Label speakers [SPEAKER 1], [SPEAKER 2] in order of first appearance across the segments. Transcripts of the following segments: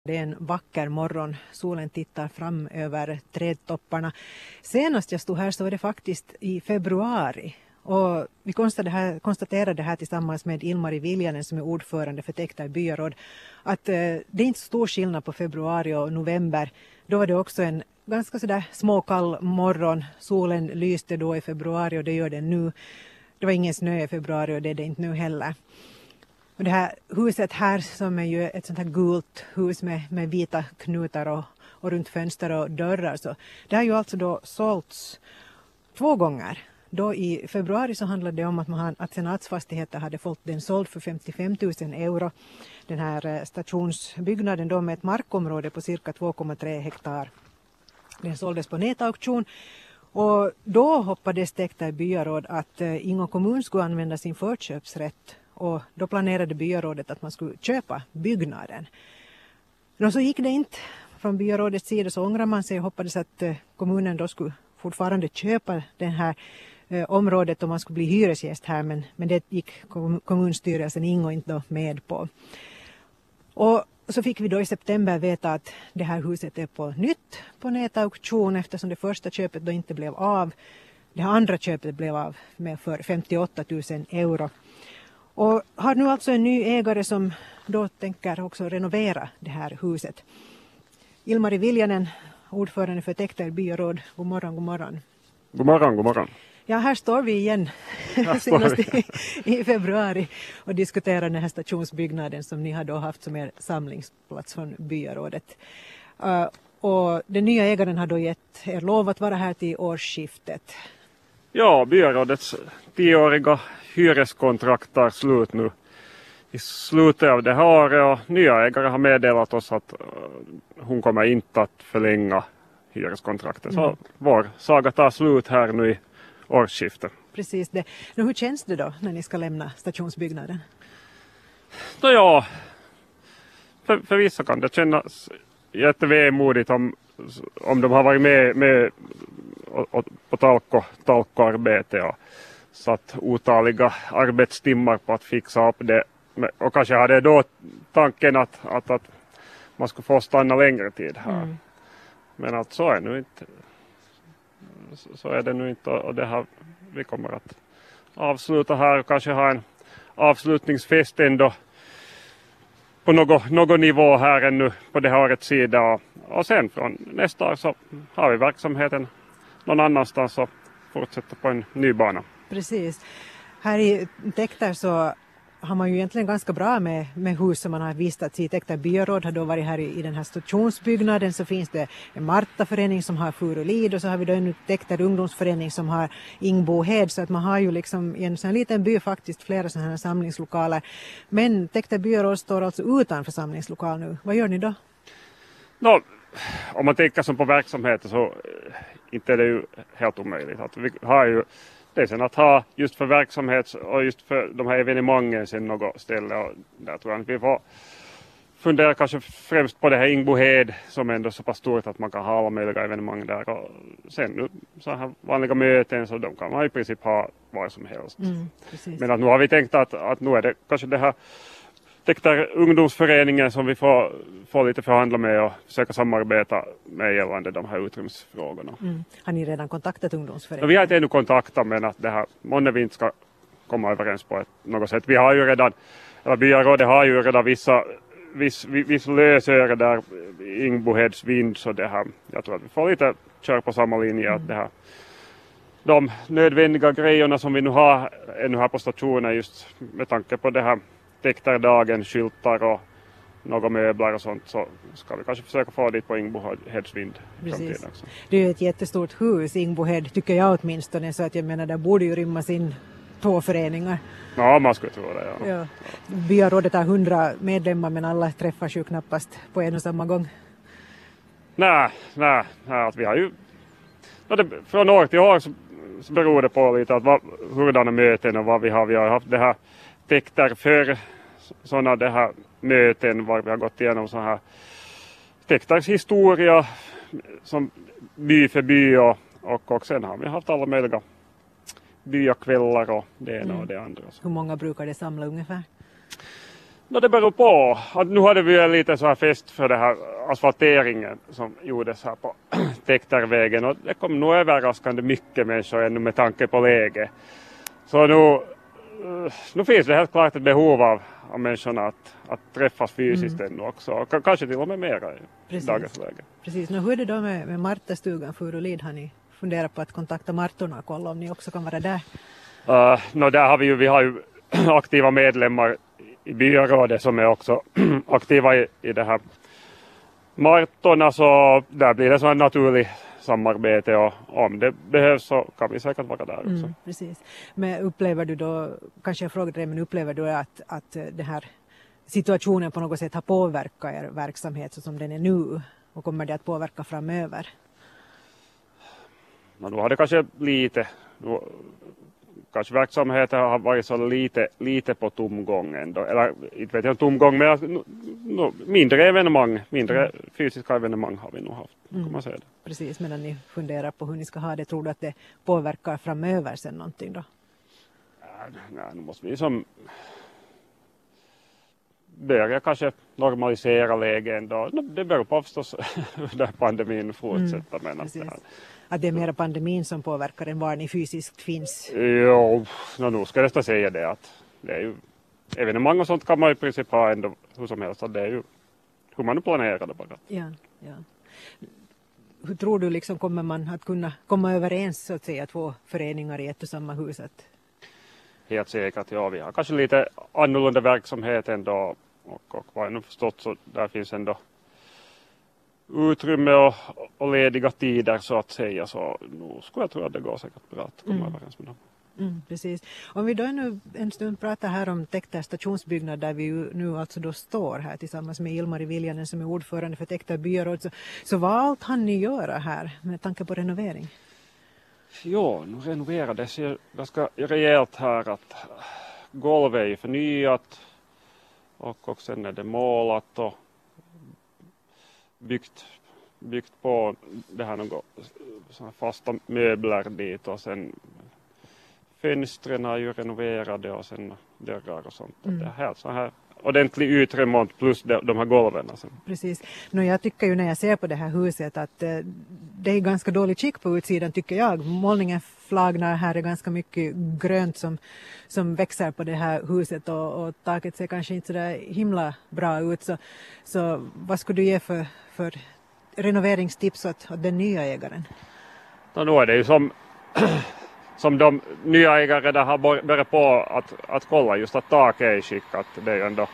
[SPEAKER 1] Det är en vacker morgon. Solen tittar fram över trädtopparna. Senast jag stod här så var det faktiskt i februari. Och vi konstaterade det här tillsammans med Ilmari Viljanen som är ordförande för Tektai byaråd. Att det är inte så stor skillnad på februari och november. Då var det också en ganska sådär småkall morgon. Solen lyste då i februari och det gör det nu. Det var ingen snö i februari och det är det inte nu heller. Och det här huset här som är ju ett sånt här gult hus med vita knutar och runt fönster och dörrar. Så det har ju alltså då sålts 2 gånger. Då i februari så handlade det om att Senatsfastigheter hade fått den såld för 55 000 euro. Den här stationsbyggnaden då med ett markområde på cirka 2,3 hektar. Den såldes på nätauktion. Och då hoppades Tektai byaråd att Ingå kommun skulle använda sin förköpsrätt. Och då planerade byarådet att man skulle köpa byggnaden. Och så gick det inte. Från byarådets sida så ångrar man sig och hoppades att kommunen då skulle fortfarande köpa det här området om man skulle bli hyresgäst här. Men det gick kommunstyrelsen Ingå inte då med på. Och så fick vi då i september veta att det här huset är på nytt på nätauktion eftersom det första köpet då inte blev av. Det här andra köpet blev av med för 58 000 euro. Och har nu alltså en ny ägare som då tänker också renovera det här huset. Ilmari Viljanen, ordförande för Tektai byaråd. God morgon, god morgon.
[SPEAKER 2] God morgon, god morgon.
[SPEAKER 1] Ja, här står vi igen senast i februari och diskuterar den här stationsbyggnaden som ni har då haft som er samlingsplats från byarådet. Och den nya ägaren har då gett er lov att vara här till årsskiftet.
[SPEAKER 2] Ja, byarådets 10-åriga hyreskontrakt tar slut nu i slutet av det här året och nya ägare har meddelat oss att hon kommer inte att förlänga hyreskontraktet. Så vår saga tar slut här nu i årsskiftet.
[SPEAKER 1] Precis det. Nu, hur känns det då när ni ska lämna stationsbyggnaden?
[SPEAKER 2] Ja, för vissa kan det kännas jättevemodigt om de har varit med på talkoarbete och satt otaliga arbetstimmar på att fixa upp det. Och kanske hade då tanken att man skulle få stanna längre tid här. Men att så är det nu inte och det här, vi kommer att avsluta här och kanske ha en avslutningsfest ändå på någon nivå här ännu på det här årets sida och sen från nästa år så har vi verksamheten någon annanstans och fortsätter på en ny bana.
[SPEAKER 1] Precis. Här i Tektai så har man ju egentligen ganska bra med hus som man har vistats i. Tektai byaråd har då varit här i den här stationsbyggnaden, så finns det en Marta-förening som har Furulid och så har vi då en Tektai ungdomsförening som har Ingbohed, så att man har ju liksom i en sån här liten by faktiskt flera sådana här samlingslokaler. Men Tektai byaråd står alltså utanför samlingslokal nu. Vad gör ni då?
[SPEAKER 2] Om man tänker som på verksamheten så inte är det ju helt omöjligt. Att vi har ju det sen att ha just för verksamhet och just för de här evenemangen sen något ställe och där tror jag att vi får fundera kanske främst på det här Ingbohed som är ändå så pass stort att man kan ha alla möjliga evenemang där och sen nu så här vanliga möten så de kan man i princip ha var som helst. Men att nu har vi tänkt att nu är det kanske det här Tektai ungdomsföreningen som vi får lite förhandla med och försöka samarbeta med gällande de här utrymsfrågorna.
[SPEAKER 1] Har ni redan kontaktat ungdomsföreningen?
[SPEAKER 2] Vi har inte ännu kontaktat, men att det här månne vi inte ska komma överens på något sätt. Vi har ju redan, eller byarådet har ju redan viss lösöre där Ingboheds vind, så det här, jag tror att vi får lite köra på samma linje att det här de nödvändiga grejerna som vi nu har ännu här på stationen just med tanke på det här Tektai-dagen, skyltar och några möbler och sånt, så ska vi kanske försöka få dit på Ingboheds vind.
[SPEAKER 1] Precis. Det är ju ett jättestort hus, Ingbohed, tycker jag åtminstone, så att jag menar, där borde ju rymmas in 2 föreningar.
[SPEAKER 2] Ja, man skulle tro det, ja.
[SPEAKER 1] Byarådet har 100 medlemmar, men alla träffas ju knappast på en och samma gång.
[SPEAKER 2] Nej, att vi har ju från år till år så beror det på lite att hurdana möten och vad vi har haft det här Tektai för sådana det här möten var vi har gått igenom så här Tektais historia som by för by och sen har vi haft alla möjliga byakvällar och det ena och det andra.
[SPEAKER 1] Hur många brukar det samla ungefär?
[SPEAKER 2] Det beror på. Nu hade vi en liten så här fest för det här asfalteringen som gjordes här på Tektervägen. Och det kom nog överraskande mycket människor ännu med tanke på läge. Så nu finns det helt klart ett behov av människorna att träffas fysiskt ännu också. Kanske till och med mera i dagens läge.
[SPEAKER 1] Precis. Nu, hur är det då med Martastugan Furulid? Har ni funderat på att kontakta Martorna och kolla om ni också kan vara där?
[SPEAKER 2] Där har vi har ju aktiva medlemmar i byrådet som är också aktiva i det här Martorna, så där blir det så en naturlig samarbete och om det behövs så kan vi säkert vara där också.
[SPEAKER 1] Precis. Men upplever du då, kanske jag frågade dig, men upplever du att den här situationen på något sätt har påverkat er verksamhet så som den är nu och kommer det att påverka framöver?
[SPEAKER 2] Nu har det kanske lite, kanske verksamheten har varit så lite på tomgång ändå, eller inte vet jag tomgång, men mindre fysiska evenemang har vi nog haft, kan man säga det.
[SPEAKER 1] Precis, medan ni funderar på hur ni ska ha det, tror du att det påverkar framöver sen någonting då?
[SPEAKER 2] Nej, nu måste vi som börja kanske normalisera lägen då. Det beror på förstås hur pandemin fortsätter. Men
[SPEAKER 1] att det är mer pandemin som påverkar än var ni fysiskt finns?
[SPEAKER 2] Jo, nu ska jag säga det att det är ju evenemang och sånt kan man i princip ha ändå hur som helst. Det är ju hur man planerar det bara.
[SPEAKER 1] Ja. Hur tror du liksom kommer man att kunna komma överens så att säga två föreningar i ett och samma hus?
[SPEAKER 2] Helt säkert, ja. Vi har kanske lite annorlunda verksamhet ändå och vad jag nu förstått så där finns ändå utrymme och lediga tider så att säga, så nu skulle jag tro att det går säkert bra att komma överens med dem.
[SPEAKER 1] Precis. Om vi då nu en stund pratar här om Tekter stationsbyggnad där vi ju nu alltså då står här tillsammans med Ilmari Viljanen som är ordförande för Tekter byråd, så vad allt hann ni göra här med tanke på renovering?
[SPEAKER 2] Jo, nu renoverades ju ganska rejält här, att golvet är förnyat och sen är det målat och byggt på det här något fasta möbler dit och sen fönstren är ju renoverade och sen dörrar och sånt. Det är helt så här ordentlig utremont plus de här golven. Alltså.
[SPEAKER 1] Precis. Jag tycker ju när jag ser på det här huset att det är ganska dåligt skick på utsidan tycker jag. Målningen flagnar, här är ganska mycket grönt som växer på det här huset och taket ser kanske inte så där himla bra ut. Så vad skulle du ge för renoveringstips åt den nya ägaren?
[SPEAKER 2] Nu är det ju som de nya ägare där har börjat på att kolla just att taket är i skick, att det är ändå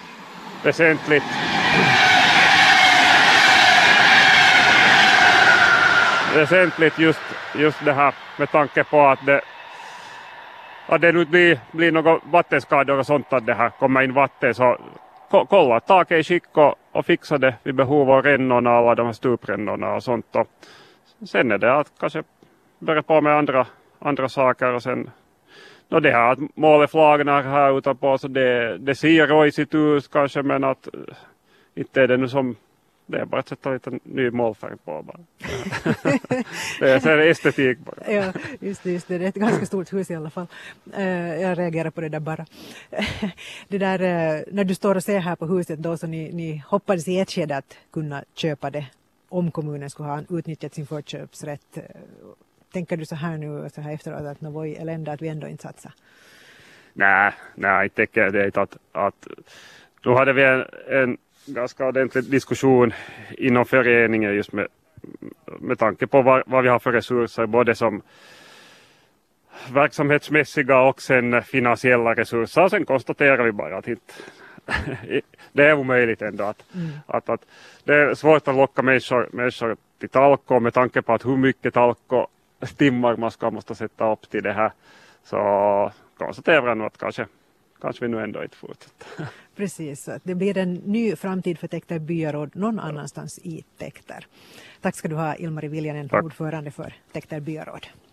[SPEAKER 2] väsentligt just det här med tanke på att det nu blir några vattenskador och sånt, att det här kommer in vatten, så kolla att taket är i skick och fixa det vid behov av rännorna, alla de här stuprännorna och sånt, och sen är det att kanske börja på med andra saker och sen det här att målet flagnar här utanpå, så det ser rojsigt ut kanske, men att inte är det nu som det är bara att sätta lite ny målfärg på bara. Det är estetik bara.
[SPEAKER 1] Ja, just det är ett ganska stort hus i alla fall. Jag reagerar på det där bara. Det där, när du står och ser här på huset då, så ni hoppades i ett skede att kunna köpa det om kommunen skulle ha utnyttjat sin förköpsrätt. Tänker du så här nu så här efteråt att det var elände att vi ändå inte satsar?
[SPEAKER 2] Nej, inte tänker det att då hade vi en ganska ordentlig diskussion inom föreningen just med tanke på vad vi har för resurser, både som verksamhetsmässiga och sen finansiella resurser. Sen konstaterar vi bara att det är omöjligt ändå att det är svårt att locka människor till talko med tanke på att hur mycket talko timmar man måste sätta upp till det här, så konstaterar jag nog att kanske vi nu ändå inte fortsätter.
[SPEAKER 1] Precis, det blir en ny framtid för Tekter byråd någon annanstans i Tekter. Tack ska du ha, Ilmari Viljanen, ordförande för Tekter byråd.